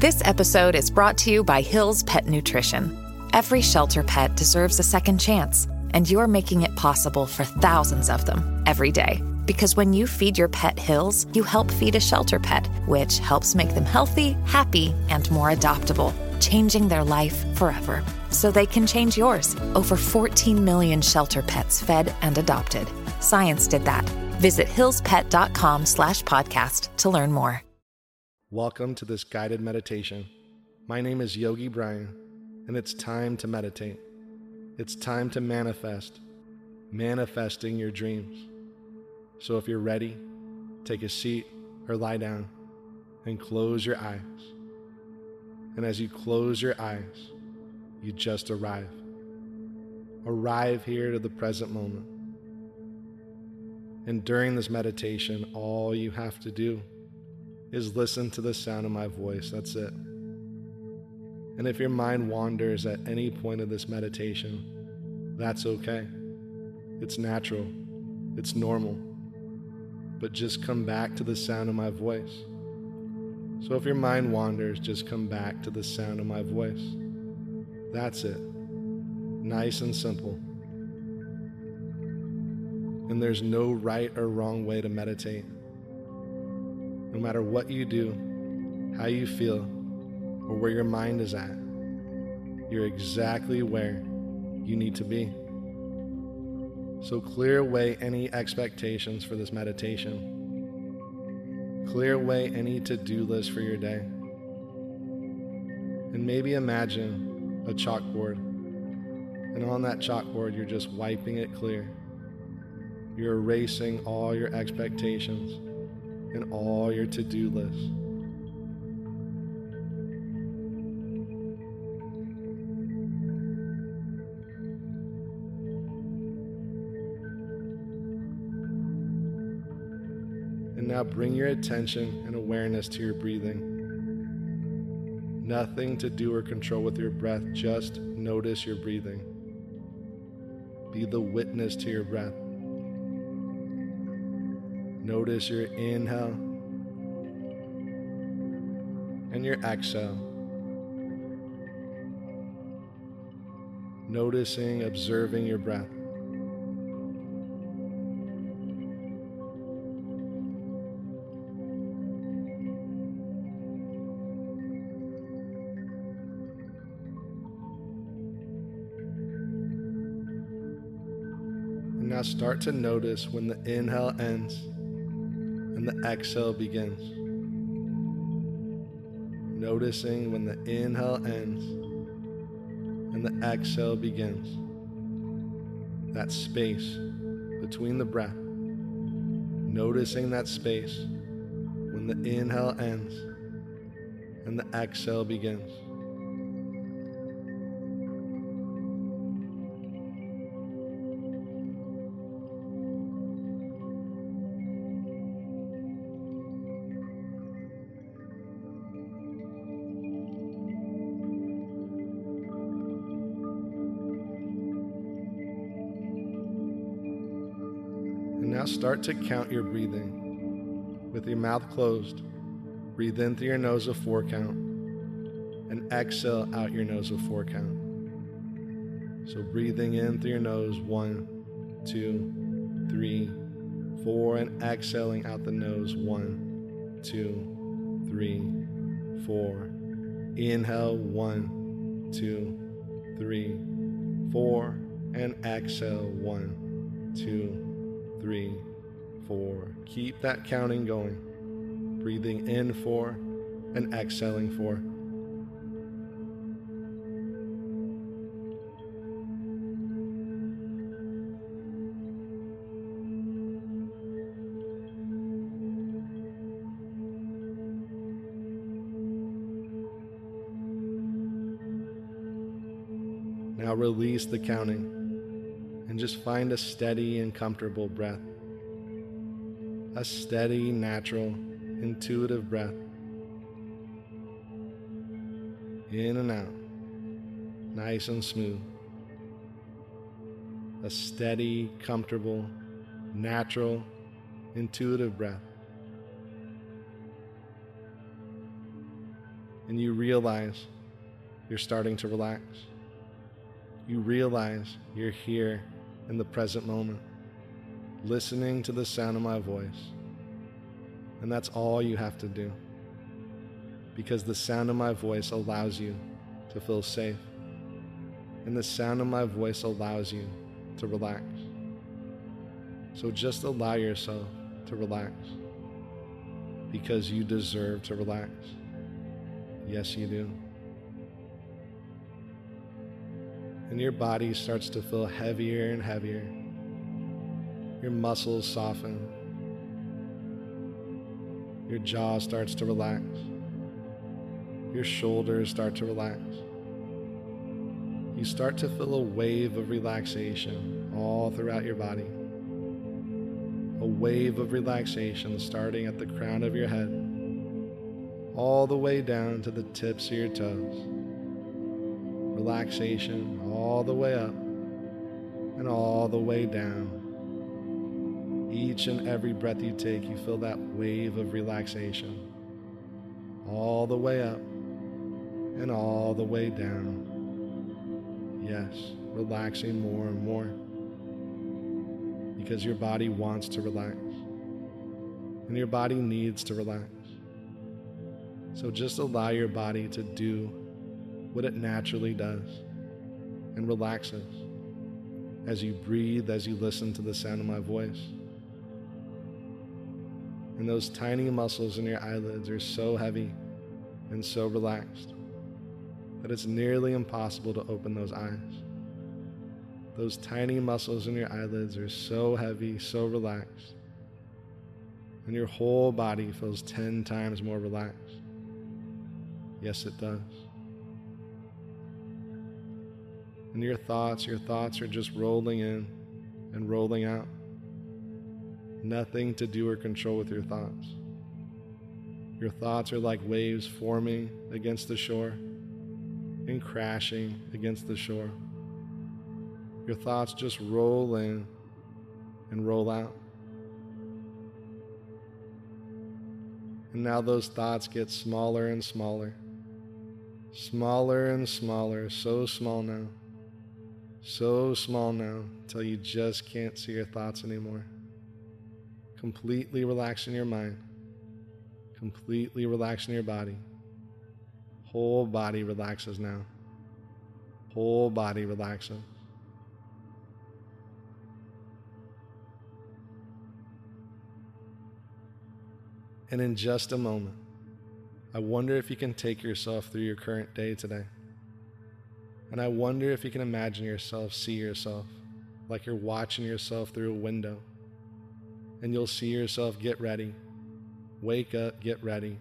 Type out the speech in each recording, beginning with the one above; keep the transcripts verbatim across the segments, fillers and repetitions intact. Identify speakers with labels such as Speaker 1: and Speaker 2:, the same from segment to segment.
Speaker 1: This episode is brought to you by Hill's Pet Nutrition. Every shelter pet deserves a second chance, and you're making it possible for thousands of them every day. Because when you feed your pet Hill's, you help feed a shelter pet, which helps make them healthy, happy, and more adoptable, changing their life forever. So they can change yours. Over fourteen million shelter pets fed and adopted. Science did that. Visit hillspet.com slash podcast to learn more.
Speaker 2: Welcome to this guided meditation. My name is Yogi Brian, and it's time to meditate. It's time to manifest, manifesting your dreams. So if you're ready, take a seat or lie down and close your eyes. And as you close your eyes, you just arrive. Arrive here to the present moment. And during this meditation, all you have to do is listen to the sound of my voice. That's it. And if your mind wanders at any point of this meditation, that's okay. It's natural. It's normal. But just come back to the sound of my voice. So if your mind wanders, just come back to the sound of my voice. That's it. Nice and simple. And there's no right or wrong way to meditate. No matter what you do, how you feel, or where your mind is at, you're exactly where you need to be. So clear away any expectations for this meditation. Clear away any to-do list for your day. And maybe imagine a chalkboard. And on that chalkboard, you're just wiping it clear. You're erasing all your expectations and all your to-do lists. And now bring your attention and awareness to your breathing. Nothing to do or control with your breath, just notice your breathing. Be the witness to your breath. Notice your inhale and your exhale. Noticing, observing your breath. And now start to notice when the inhale ends and the exhale begins. Noticing when the inhale ends and the exhale begins. That space between the breath. Noticing that space when the inhale ends and the exhale begins. And now start to count your breathing. With your mouth closed, breathe in through your nose a four count, and exhale out your nose a four count. So breathing in through your nose, one, two, three, four, and exhaling out the nose, one, two, three, four. Inhale, one, two, three, four, and exhale, one, two, three, four. Keep that counting going. Breathing in four and exhaling four. Now release the counting and just find a steady and comfortable breath. A steady, natural, intuitive breath. In and out, nice and smooth. A steady, comfortable, natural, intuitive breath. and you realize you're starting to relax. You realize you're here in the present moment, listening to the sound of my voice. And that's all you have to do, because the sound of my voice allows you to feel safe, and the sound of my voice allows you to relax. So just allow yourself to relax, because you deserve to relax. Yes, you do. And your body starts to feel heavier and heavier. Your muscles soften. Your jaw starts to relax. Your shoulders start to relax. You start to feel a wave of relaxation all throughout your body. A wave of relaxation starting at the crown of your head, all the way down to the tips of your toes. Relaxation all the way up and all the way down. Each and every breath you take, you feel that wave of relaxation all the way up and all the way down. Yes, relaxing more and more, because your body wants to relax and your body needs to relax. So just allow your body to do what it naturally does and relaxes as you breathe, as you listen to the sound of my voice. And those tiny muscles in your eyelids are so heavy and so relaxed that it's nearly impossible to open those eyes. Those tiny muscles in your eyelids are so heavy, so relaxed, and your whole body feels ten times more relaxed. Yes, it does. And your thoughts, your thoughts are just rolling in and rolling out. Nothing to do or control with your thoughts. Your thoughts are like waves forming against the shore and crashing against the shore. Your thoughts just roll in and roll out. And now those thoughts get smaller and smaller, smaller and smaller, so small now, so small now, till you just can't see your thoughts anymore. Completely relaxing your mind, completely relaxing your body. Whole body relaxes now. Whole body relaxes. And in just a moment, I wonder if you can take yourself through your current day today. And I wonder if you can imagine yourself, see yourself, like you're watching yourself through a window. And you'll see yourself get ready, wake up, get ready.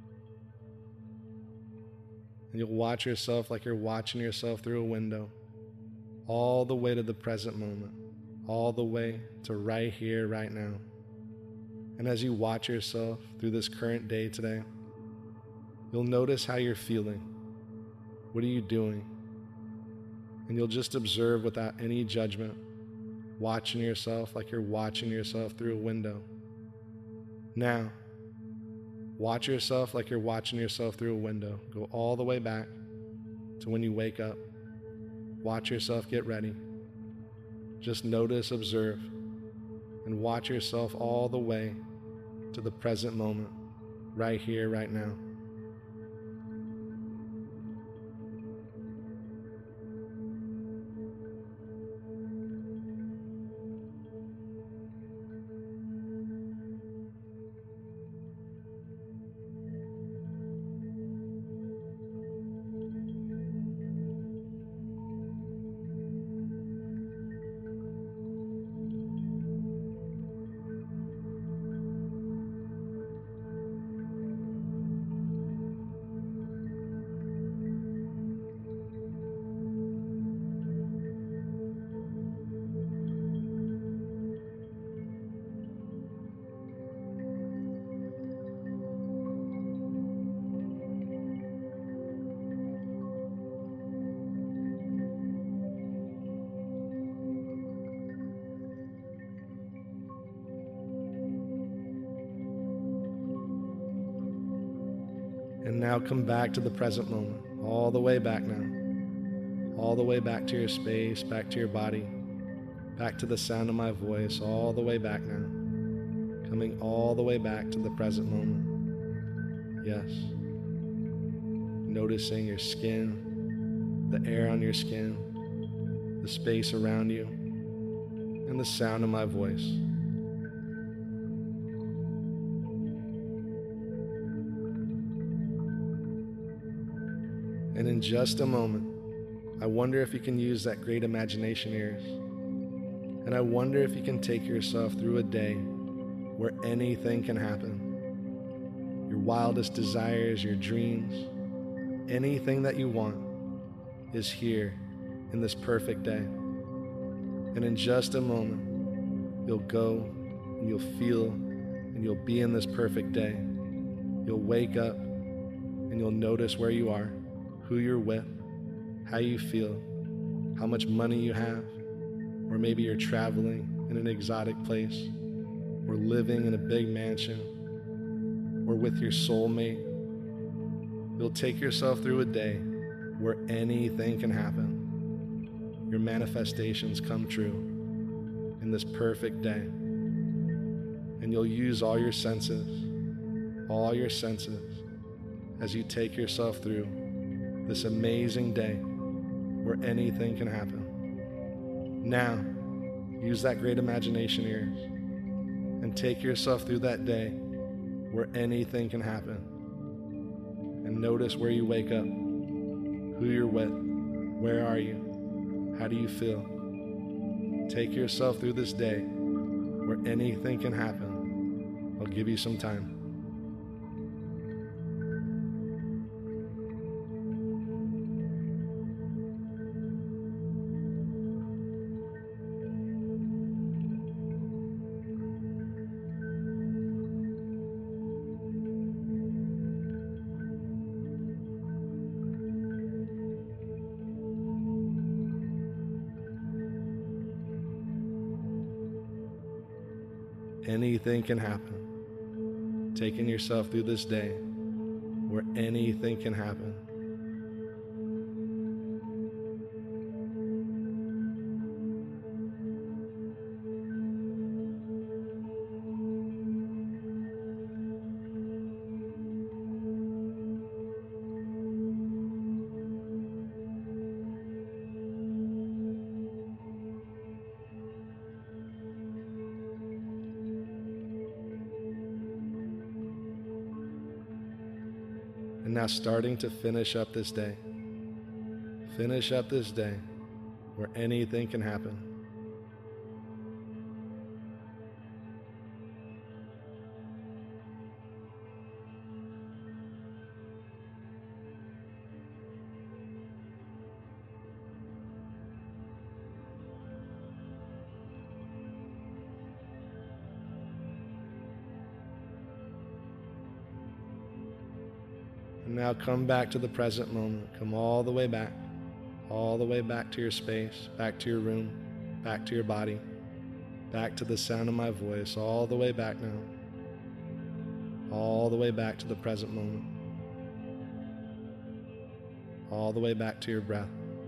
Speaker 2: And you'll watch yourself like you're watching yourself through a window, all the way to the present moment, all the way to right here, right now. And as you watch yourself through this current day today, you'll notice how you're feeling. What are you doing? And you'll just observe without any judgment, watching yourself like you're watching yourself through a window. Now, watch yourself like you're watching yourself through a window. Go all the way back to when you wake up. Watch yourself get ready. Just notice, observe, and watch yourself all the way to the present moment, right here, right now. And now come back to the present moment, all the way back now, all the way back to your space, back to your body, back to the sound of my voice, all the way back now, coming all the way back to the present moment. Yes. Noticing your skin, the air on your skin, the space around you, and the sound of my voice. And in just a moment, I wonder if you can use that great imagination ears. And I wonder if you can take yourself through a day where anything can happen. Your wildest desires, your dreams, anything that you want is here in this perfect day. And in just a moment, you'll go and you'll feel and you'll be in this perfect day. You'll wake up and you'll notice where you are, who you're with, how you feel, how much money you have, or maybe you're traveling in an exotic place, or living in a big mansion, or with your soulmate. You'll take yourself through a day where anything can happen. Your manifestations come true in this perfect day. And you'll use all your senses, all your senses, as you take yourself through this amazing day where anything can happen. Now, use that great imagination ears and take yourself through that day where anything can happen. And notice where you wake up, who you're with, where are you, how do you feel. Take yourself through this day where anything can happen. I'll give you some time. Anything can happen. Taking yourself through this day where anything can happen. And now starting to finish up this day. Finish up this day where anything can happen. And now come back to the present moment. Come all the way back, all the way back to your space, back to your room, back to your body, back to the sound of my voice, all the way back now, all the way back to the present moment, all the way back to your breath.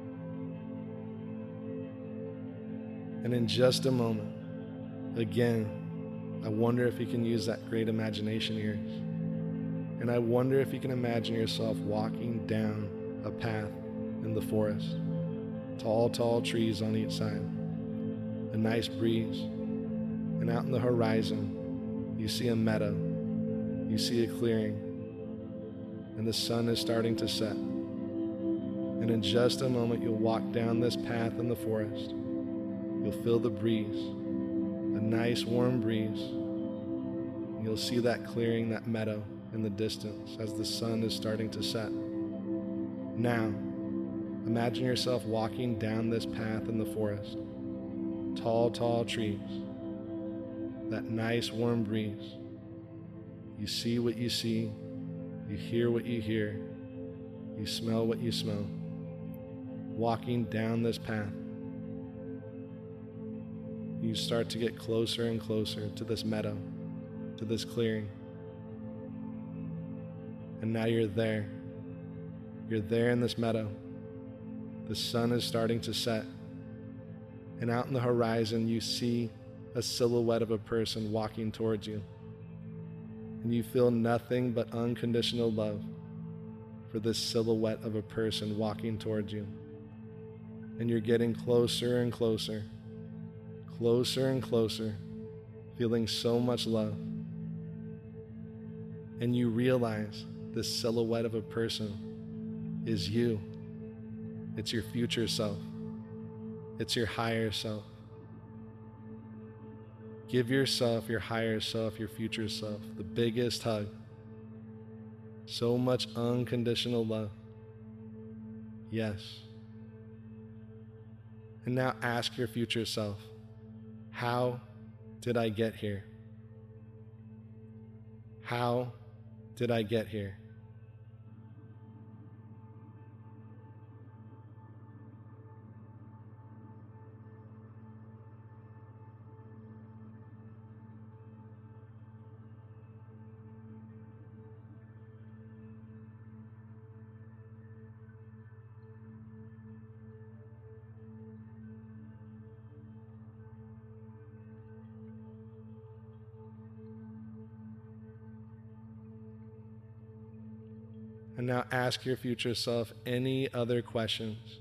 Speaker 2: And in just a moment, again, I wonder if you can use that great imagination ears. And I wonder if you can imagine yourself walking down a path in the forest. Tall, tall trees on each side. A nice breeze. And out in the horizon, you see a meadow. You see a clearing. And the sun is starting to set. And in just a moment, you'll walk down this path in the forest. You'll feel the breeze. A nice warm breeze. And you'll see that clearing, that meadow, in the distance as the sun is starting to set. Now, imagine yourself walking down this path in the forest. Tall, tall trees. That nice warm breeze. You see what you see. You hear what you hear. You smell what you smell. Walking down this path. You start to get closer and closer to this meadow, to this clearing. And now you're there. You're there in this meadow. The sun is starting to set. And out in the horizon, you see a silhouette of a person walking towards you. And you feel nothing but unconditional love for this silhouette of a person walking towards you. And you're getting closer and closer, closer and closer, feeling so much love. And you realize this silhouette of a person is you. It's your future self. It's your higher self. Give yourself, your higher self, your future self, the biggest hug. So much unconditional love. Yes. And now ask your future self, how did I get here? How did I get here? And now ask your future self any other questions.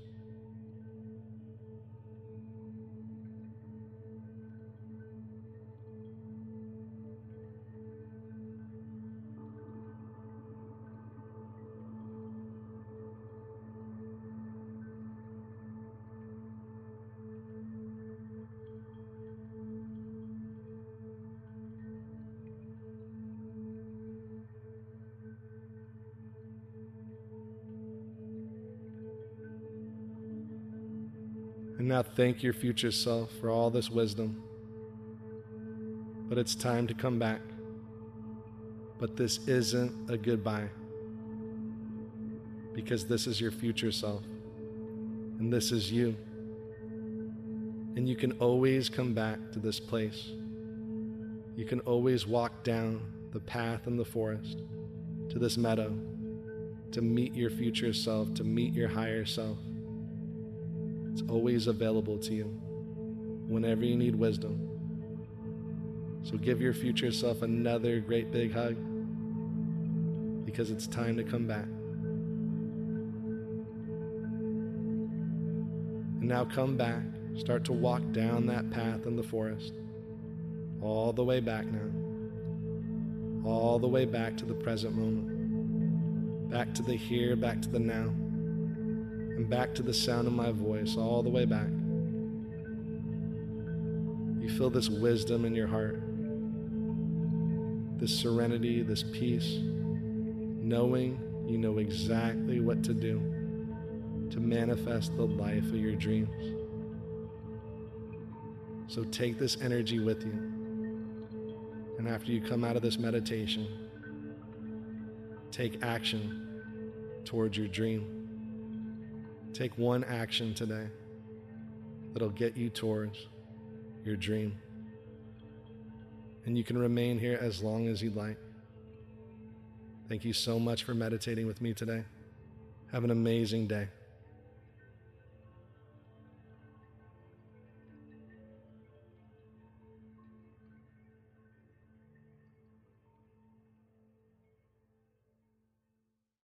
Speaker 2: And now thank your future self for all this wisdom. But it's time to come back. But this isn't a goodbye. Because this is your future self. And this is you. And you can always come back to this place. You can always walk down the path in the forest to this meadow to meet your future self, to meet your higher self. It's always available to you whenever you need wisdom. So give your future self another great big hug, because it's time to come back. And now come back, start to walk down that path in the forest, all the way back now, all the way back to the present moment, back to the here, back to the now, and back to the sound of my voice, all the way back. You feel this wisdom in your heart, this serenity, this peace, knowing you know exactly what to do to manifest the life of your dreams. So take this energy with you, and after you come out of this meditation, take action towards your dream. Take one action today that'll get you towards your dream. And you can remain here as long as you'd like. Thank you so much for meditating with me today. Have an amazing day.